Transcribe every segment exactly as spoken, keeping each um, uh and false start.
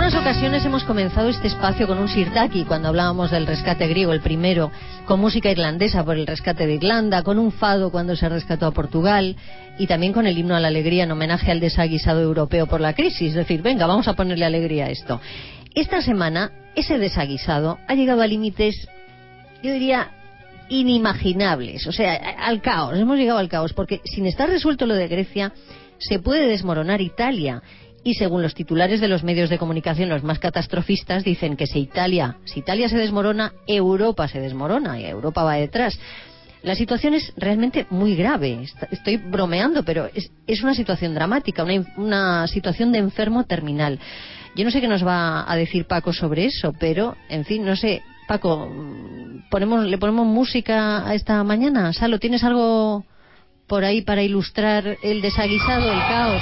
algunas ocasiones hemos comenzado este espacio con un sirtaki, cuando hablábamos del rescate griego, el primero, con música irlandesa por el rescate de Irlanda, con un fado cuando se rescató a Portugal, y también con el himno a la alegría en homenaje al desaguisado europeo por la crisis. Es decir, venga, vamos a ponerle alegría a esto. Esta semana, ese desaguisado ha llegado a límites, yo diría, inimaginables, o sea, al caos. Hemos llegado al caos, porque sin estar resuelto lo de Grecia, se puede desmoronar Italia. Y según los titulares de los medios de comunicación, los más catastrofistas, dicen que si Italia, si Italia se desmorona, Europa se desmorona y Europa va detrás. La situación es realmente muy grave. Estoy bromeando, pero es, es una situación dramática, una, una situación de enfermo terminal. Yo no sé qué nos va a decir Paco sobre eso, pero, en fin, no sé. Paco, ponemos, ¿le ponemos música a esta mañana? Salo, ¿tienes algo por ahí para ilustrar el desaguisado, el caos?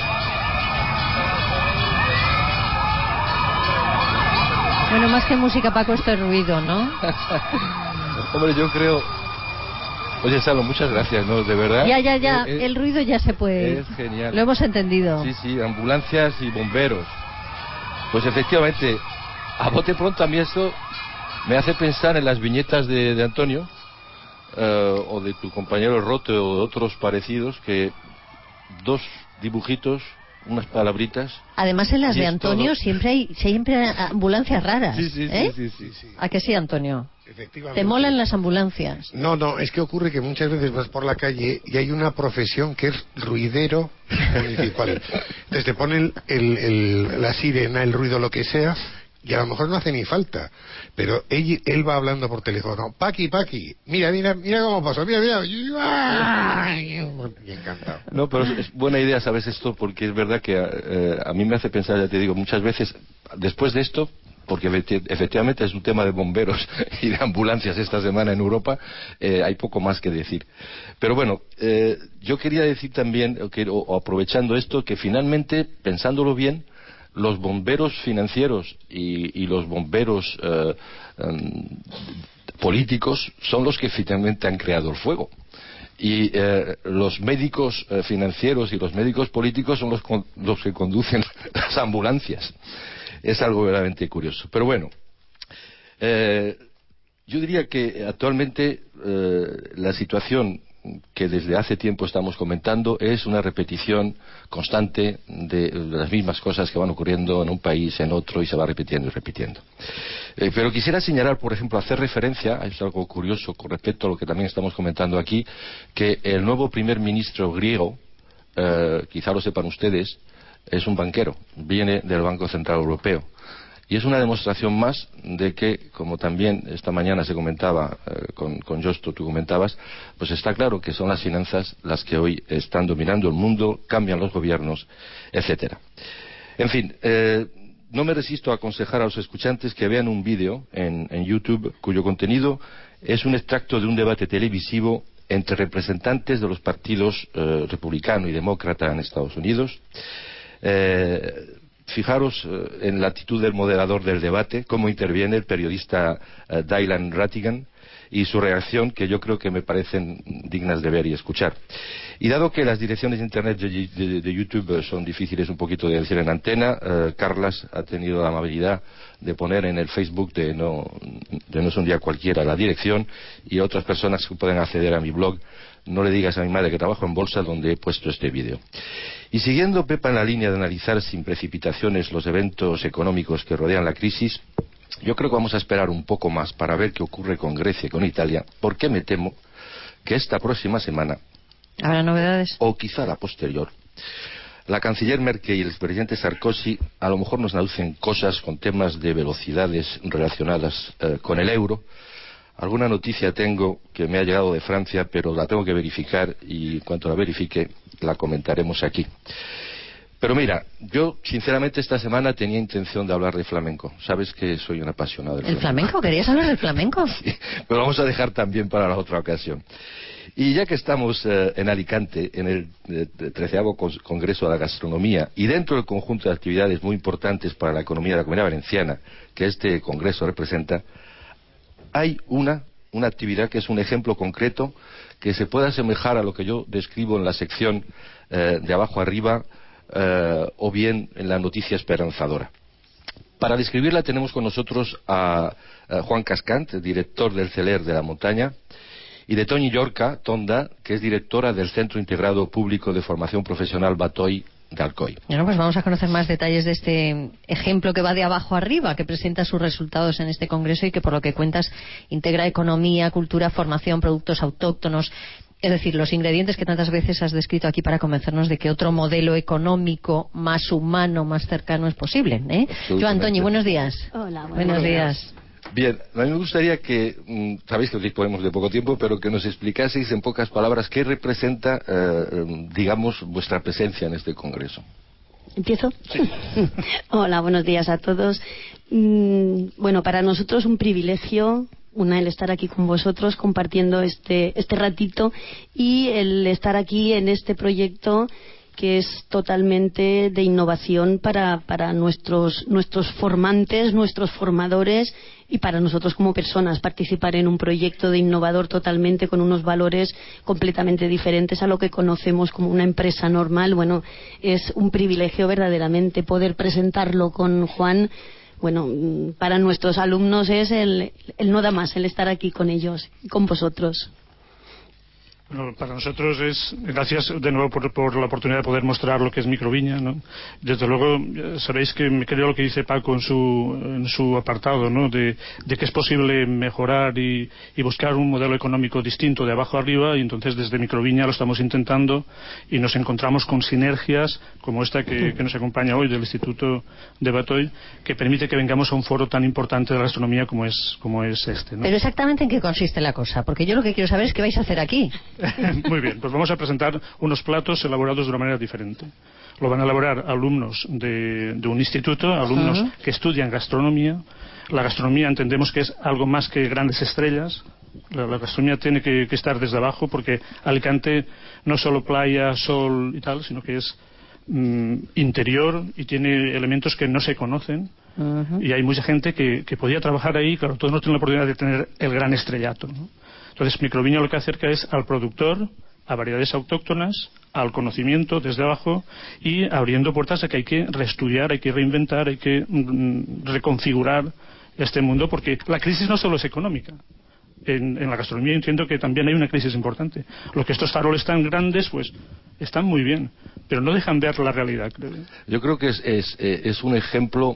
Bueno, más que música, Paco, esto es ruido, ¿no? Hombre, yo creo... Oye, Salo, muchas gracias, ¿no? De verdad. Ya, ya, ya. Eh, eh, el ruido ya se puede... Es genial. Lo hemos entendido. Sí, sí, ambulancias y bomberos. Pues efectivamente, a bote pronto a mí esto me hace pensar en las viñetas de, de Antonio, eh, o de tu compañero Rote, o de otros parecidos, que dos dibujitos, unas palabritas. Además, en las de Antonio todo... siempre hay siempre ambulancias raras. Sí, sí, ¿eh? sí, sí, sí, sí. ¿A que sí, Antonio? Efectivamente. ¿Te molan las ambulancias? No, no, es que ocurre que muchas veces vas por la calle y hay una profesión que es ruidero municipal. Entonces te ponen el, el, la sirena, el ruido, lo que sea, y a lo mejor no hace ni falta, pero él, él va hablando por teléfono. Paqui, Paqui, mira, mira, mira cómo pasó, mira, mira. ¡Ay! Encantado. No, pero es, es buena idea, ¿sabes esto? Porque es verdad que eh, a mí me hace pensar, ya te digo, muchas veces, después de esto, porque efectivamente es un tema de bomberos y de ambulancias esta semana en Europa, eh, hay poco más que decir. Pero bueno, eh, yo quería decir también, que, o, o aprovechando esto, que finalmente, pensándolo bien, los bomberos financieros y, y los bomberos eh, um, políticos son los que finalmente han creado el fuego. Y eh, los médicos eh, financieros y los médicos políticos son los, con, los que conducen las ambulancias. Es algo verdaderamente curioso. Pero bueno, eh, yo diría que actualmente eh, la situación que desde hace tiempo estamos comentando es una repetición constante de las mismas cosas que van ocurriendo en un país, en otro, y se va repitiendo y repitiendo. Eh, pero quisiera señalar, por ejemplo, hacer referencia, es algo curioso con respecto a lo que también estamos comentando aquí, que el nuevo primer ministro griego, eh, quizá lo sepan ustedes, es un banquero, viene del Banco Central Europeo. Y es una demostración más de que, como también esta mañana se comentaba eh, con, con Josto, tú comentabas, pues está claro que son las finanzas las que hoy están dominando el mundo, cambian los gobiernos, etcétera. En fin, eh, no me resisto a aconsejar a los escuchantes que vean un vídeo en, en YouTube cuyo contenido es un extracto de un debate televisivo entre representantes de los partidos eh, republicano y demócrata en Estados Unidos. Eh, Fijaros eh, en la actitud del moderador del debate, cómo interviene el periodista eh, Dylan Ratigan y su reacción, que yo creo que me parecen dignas de ver y escuchar. Y dado que las direcciones de internet de, de, de YouTube son difíciles un poquito de decir en antena, eh, Carlas ha tenido la amabilidad de poner en el Facebook de no, de no es un día cualquiera la dirección, y otras personas que pueden acceder a mi blog. No le digas a mi madre que trabajo en bolsa, donde he puesto este vídeo. Y siguiendo, Pepa, en la línea de analizar sin precipitaciones los eventos económicos que rodean la crisis, yo creo que vamos a esperar un poco más para ver qué ocurre con Grecia y con Italia, porque me temo que esta próxima semana, ¿habrá novedades? O quizá la posterior, la canciller Merkel y el expresidente Sarkozy a lo mejor nos anuncian cosas con temas de velocidades relacionadas eh, con el euro. Alguna noticia tengo que me ha llegado de Francia, pero la tengo que verificar, y en cuanto la verifique la comentaremos aquí. Pero mira, yo sinceramente esta semana tenía intención de hablar de flamenco. Sabes que soy un apasionado del flamenco. ¿El flamenco? ¿Querías hablar del flamenco? Sí, pero vamos a dejar también para la otra ocasión. Y ya que estamos eh, en Alicante, en el eh, treceavo Congreso de la Gastronomía, y dentro del conjunto de actividades muy importantes para la economía de la Comunidad Valenciana que este Congreso representa, hay una, una actividad que es un ejemplo concreto que se puede asemejar a lo que yo describo en la sección eh, de abajo arriba, eh, o bien en la noticia esperanzadora. Para describirla tenemos con nosotros a, a Juan Cascant, director del CELER de la Montaña, y de Toñi Llorca Tonda, que es directora del Centro Integrado Público de Formación Profesional Batoy de Alcoy. Bueno, pues vamos a conocer más detalles de este ejemplo que va de abajo arriba, que presenta sus resultados en este congreso y que, por lo que cuentas, integra economía, cultura, formación, productos autóctonos. Es decir, los ingredientes que tantas veces has descrito aquí para convencernos de que otro modelo económico más humano, más cercano es posible, ¿eh? Joan, Toñi, buenos días. Hola, buenos, buenos días. días. Bien, a mí me gustaría que, mmm, sabéis que disponemos de poco tiempo, pero que nos explicaseis en pocas palabras qué representa, eh, digamos, vuestra presencia en este congreso. ¿Empiezo? Sí. Hola, buenos días a todos. Mm, bueno, para nosotros un privilegio, una, el estar aquí con vosotros compartiendo este, este ratito, y el estar aquí en este proyecto que es totalmente de innovación para, para nuestros, nuestros formantes, nuestros formadores y para nosotros como personas. Participar en un proyecto de innovador totalmente con unos valores completamente diferentes a lo que conocemos como una empresa normal. Bueno, es un privilegio verdaderamente poder presentarlo con Juan. Bueno, para nuestros alumnos es el, el no da más, el estar aquí con ellos y con vosotros. Bueno, para nosotros es, gracias de nuevo por, por la oportunidad de poder mostrar lo que es Microviña, ¿no? Desde luego, sabéis que me creo lo que dice Paco en su, en su apartado, ¿no? De, de que es posible mejorar y, y buscar un modelo económico distinto de abajo arriba, y entonces desde Microviña lo estamos intentando y nos encontramos con sinergias como esta que, que nos acompaña hoy del Instituto de Batoy, que permite que vengamos a un foro tan importante de la gastronomía como es, como es este, ¿no? Pero exactamente en qué consiste la cosa, porque yo lo que quiero saber es qué vais a hacer aquí. Muy bien, pues vamos a presentar unos platos elaborados de una manera diferente. Lo van a elaborar alumnos de, de un instituto, alumnos uh-huh. que estudian gastronomía. La gastronomía entendemos que es algo más que grandes estrellas. La, la gastronomía tiene que, que estar desde abajo, porque Alicante no es solo playa, sol y tal, sino que es mm, interior y tiene elementos que no se conocen. Uh-huh. Y hay mucha gente que, que podía trabajar ahí. Claro, todos no tienen la oportunidad de tener el gran estrellato, ¿no? Entonces, Microviña lo que acerca es al productor, a variedades autóctonas, al conocimiento desde abajo, y abriendo puertas a que hay que reestudiar, hay que reinventar, hay que mm, reconfigurar este mundo, porque la crisis no solo es económica. En, en la gastronomía entiendo que también hay una crisis importante. Lo que estos faroles tan grandes, pues, están muy bien, pero no dejan ver la realidad, creo. Yo creo que es, es, es un ejemplo...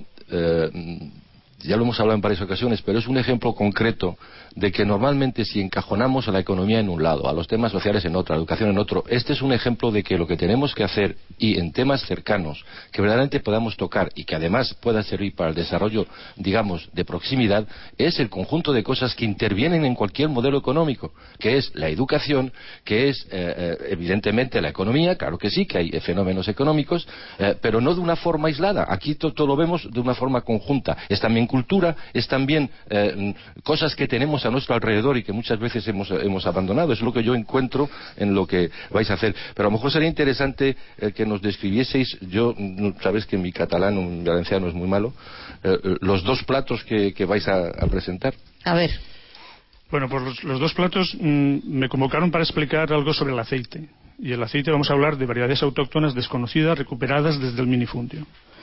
Eh, ya lo hemos hablado en varias ocasiones, pero es un ejemplo concreto de que normalmente si encajonamos a la economía en un lado, a los temas sociales en otro, a la educación en otro, este es un ejemplo de que lo que tenemos que hacer, y en temas cercanos, que verdaderamente podamos tocar y que además pueda servir para el desarrollo, digamos, de proximidad, es el conjunto de cosas que intervienen en cualquier modelo económico, que es la educación, que es eh, eh, evidentemente la economía, claro que sí, que hay fenómenos económicos, eh, pero no de una forma aislada. Aquí todo to lo vemos de una forma conjunta. Es también cultura, es también eh, cosas que tenemos a nuestro alrededor y que muchas veces hemos, hemos abandonado. Es lo que yo encuentro en lo que vais a hacer. Pero a lo mejor sería interesante eh, que nos describieseis, yo, sabes que mi catalán, mi valenciano es muy malo, eh, los dos platos que, que vais a, a presentar. A ver. Bueno, pues los, los dos platos mmm, me convocaron para explicar algo sobre el aceite. Y el aceite vamos a hablar de variedades autóctonas desconocidas, recuperadas desde el minifundio.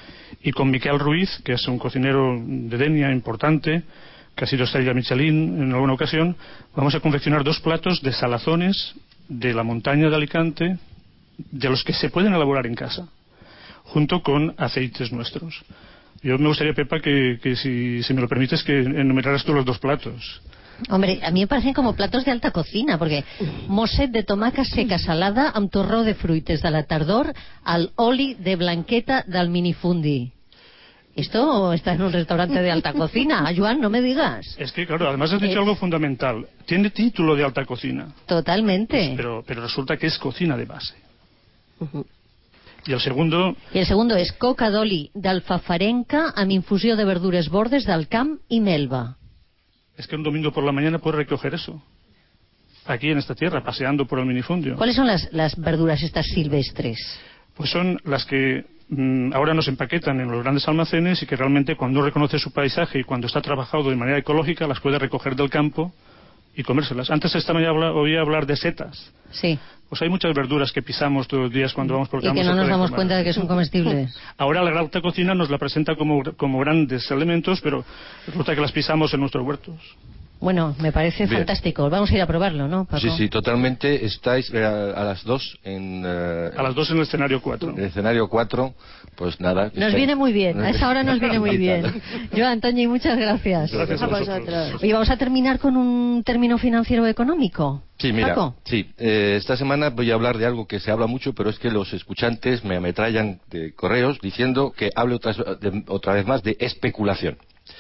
Y con Miquel Ruiz, que es un cocinero de Denia importante, que ha sido estrella Michelin en alguna ocasión, vamos a confeccionar dos platos de salazones de la montaña de Alicante, de los que se pueden elaborar en casa, junto con aceites nuestros. Yo me gustaría, Pepa, que, que si, si me lo permites, que enumeraras tú los dos platos. Hombre, a mí me parecen como platos de alta cocina, porque mosset de tomaca seca salada amb torró de fruites de la tardor al oli de blanqueta del minifundi. Esto está en un restaurante de alta cocina. Joan, no me digas. Es que, claro, además has dicho es... algo fundamental. Tiene título de alta cocina. Totalmente. Pues, pero, pero resulta que es cocina de base. Uh-huh. Y el segundo... I el segundo és coca d'oli d'alfafarenca amb infusió de verdures bordes del camp i melva. Es que un domingo por la mañana puedes recoger eso. Aquí en esta tierra, paseando por el minifundio. ¿Cuáles son las, las verduras estas silvestres? Pues son las que mmm, ahora nos empaquetan en los grandes almacenes y que realmente cuando reconoce su paisaje y cuando está trabajado de manera ecológica las puede recoger del campo y comérselas. Antes esta mañana habla, oía hablar de setas. Sí. Pues hay muchas verduras que pisamos todos los días cuando vamos por el campo. Y que no nos damos comer. cuenta de que son comestibles. Ahora la alta cocina nos la presenta como, como grandes elementos, pero resulta que las pisamos en nuestros huertos. Bueno, me parece Bien. fantástico. Vamos a ir a probarlo, ¿no, Paco? Sí, sí, totalmente. Estáis eh, a las dos en... Uh, a las dos en el escenario cuatro. En el escenario cuatro, pues nada. Nos estáis... viene muy bien. A esa hora nos viene muy bien. Joan, Toñi, muchas gracias. Gracias a vosotros. Y vamos a terminar con un término financiero económico. Sí, mira, Paco. sí, eh, esta semana voy a hablar de algo que se habla mucho, pero es que los escuchantes me ametrallan de correos diciendo que hable otra, de, otra vez más de especulación.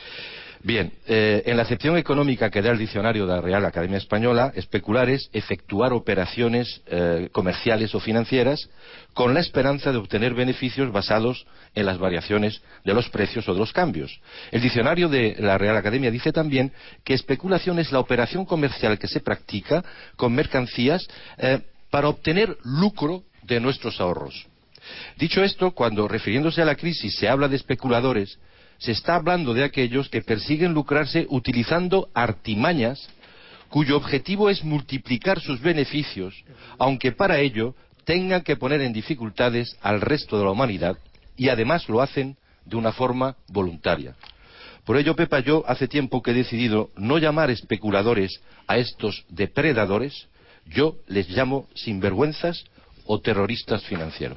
Bien, eh, en la acepción económica que da el diccionario de la Real Academia Española, especular es efectuar operaciones eh, comerciales o financieras con la esperanza de obtener beneficios basados en las variaciones de los precios o de los cambios. El diccionario de la Real Academia dice también que especulación es la operación comercial que se practica con mercancías eh, para obtener lucro de nuestros ahorros. Dicho esto, cuando refiriéndose a la crisis se habla de especuladores, se está hablando de aquellos que persiguen lucrarse utilizando artimañas cuyo objetivo es multiplicar sus beneficios, aunque para ello tengan que poner en dificultades al resto de la humanidad, y además lo hacen de una forma voluntaria. Por ello, Pepa, yo hace tiempo que he decidido no llamar especuladores a estos depredadores, yo les llamo sinvergüenzas o terroristas financieros.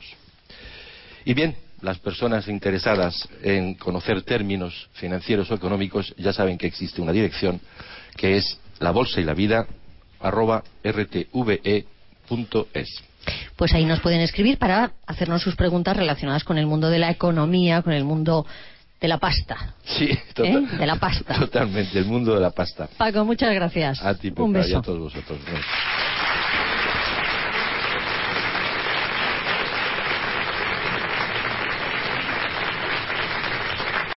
Y bien, las personas interesadas en conocer términos financieros o económicos ya saben que existe una dirección que es la bolsa y la vida arroba r t v e punto es. Pues ahí nos pueden escribir para hacernos sus preguntas relacionadas con el mundo de la economía, con el mundo de la pasta. Sí, total, ¿Eh? De la pasta. Totalmente, el mundo de la pasta. Paco, muchas gracias. A ti, Pepa, un beso. Y a todos vosotros. ¿No?